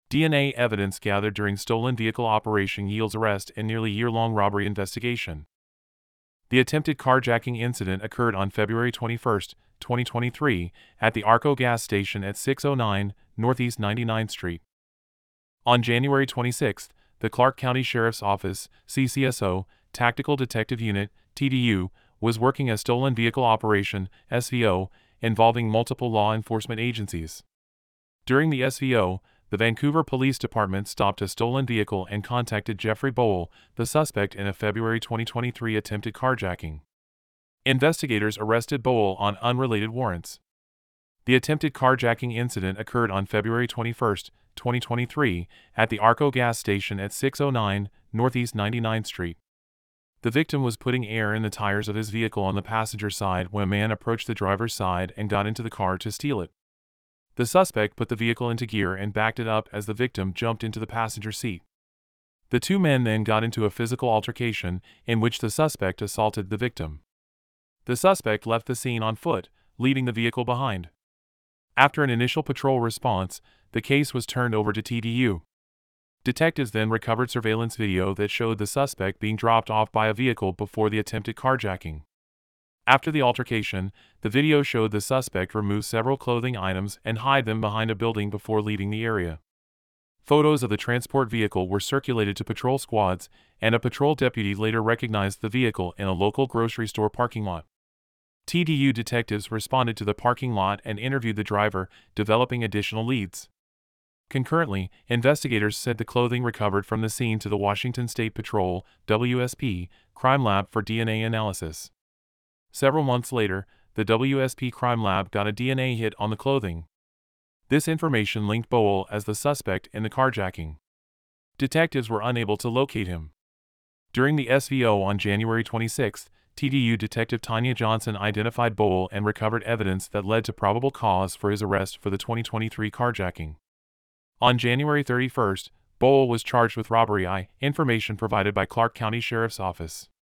DNA evidence gathered during stolen vehicle operation yields arrest in nearly year-long robbery investigation. The attempted carjacking incident occurred on February 21, 2023, at the Arco gas station at 609 Northeast 99th Street. On January 26, the Clark County Sheriff's Office, CCSO, Tactical Detective Unit, TDU, was working a stolen vehicle operation, SVO, involving multiple law enforcement agencies. During the SVO, the Vancouver Police Department stopped a stolen vehicle and contacted Jeffrey Bowl, the suspect in a February 2023 attempted carjacking. Investigators arrested Bowl on unrelated warrants. The attempted carjacking incident occurred on February 21, 2023, at the Arco gas station at 609 Northeast 99th Street. The victim was putting air in the tires of his vehicle on the passenger side when a man approached the driver's side and got into the car to steal it. The suspect put the vehicle into gear and backed it up as the victim jumped into the passenger seat. The two men then got into a physical altercation in which the suspect assaulted the victim. The suspect left the scene on foot, leaving the vehicle behind. After an initial patrol response, the case was turned over to TDU. Detectives then recovered surveillance video that showed the suspect being dropped off by a vehicle before the attempted carjacking. After the altercation, the video showed the suspect remove several clothing items and hide them behind a building before leaving the area. Photos of the transport vehicle were circulated to patrol squads, and a patrol deputy later recognized the vehicle in a local grocery store parking lot. TDU detectives responded to the parking lot and interviewed the driver, developing additional leads. Concurrently, investigators sent the clothing recovered from the scene to the Washington State Patrol, WSP, crime lab for DNA analysis. Several months later, the WSP crime lab got a DNA hit on the clothing. This information linked Bowl as the suspect in the carjacking. Detectives were unable to locate him. During the SVO on January 26, TDU Detective Tanya Johnson identified Bowl and recovered evidence that led to probable cause for his arrest for the 2023 carjacking. On January 31, Bowl was charged with robbery. Information provided by Clark County Sheriff's Office.